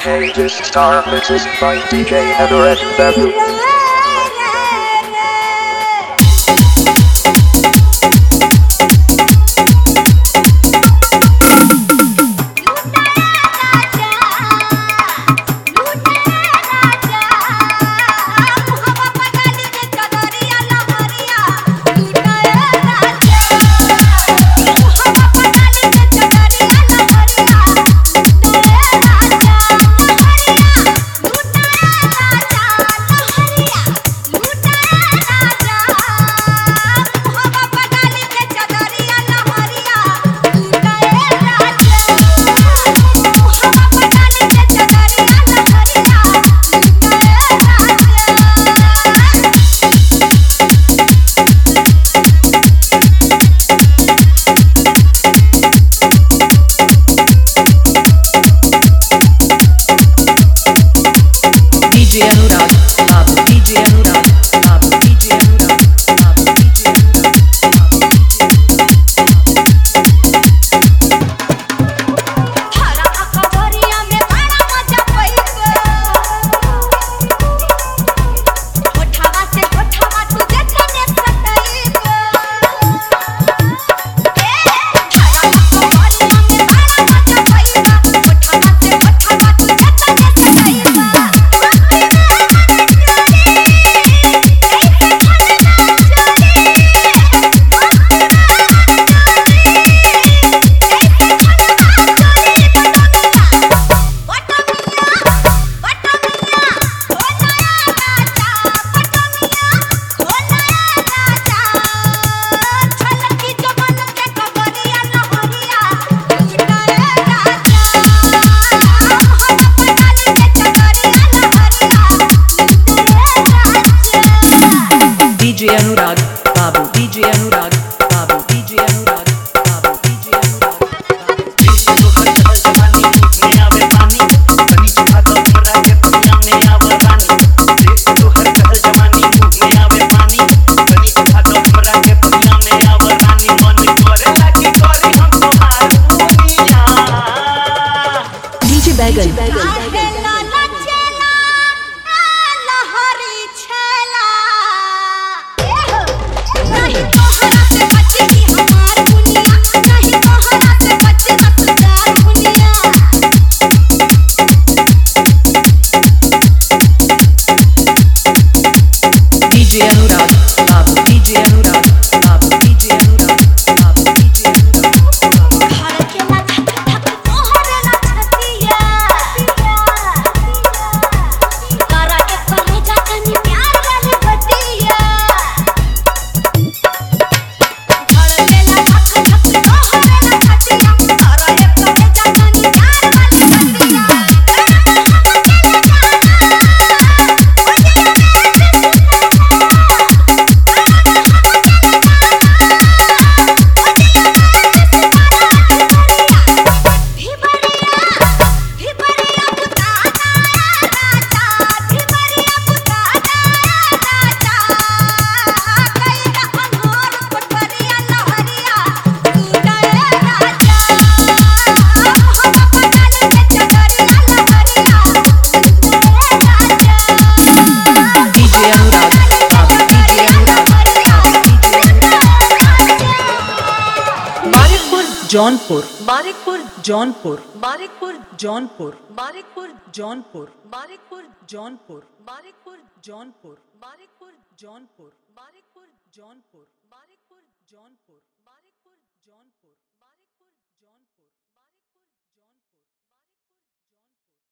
Hey, this star mixes by DJ Everett Bevu. DJ Anurag Babu, DJ Anurag Babu, DJ Anurag Babu, DJ Anurag Babu. देखो तो हर चल जवानी में आवे पानी बनी चुका तो हमरा के दुनिया में आवे रानी देखो तो हर चल जवानी में आवे पानी बनी चुका तो हमरा के दुनिया में आवे रानी मन करे लागी करी हम तुम्हार दुनिया DJ Bagel. DJ Anurag Babu, DJ Anurag Babu, DJ Anurag Babu, DJ Anurag Babu. Jaunpur Barikpur Jaunpur Barikpur Jaunpur Barikpur Jaunpur Barikpur Jaunpur Barikpur Jaunpur Barikpur Jaunpur Barikpur Jaunpur Barikpur Jaunpur Barikpur Jaunpur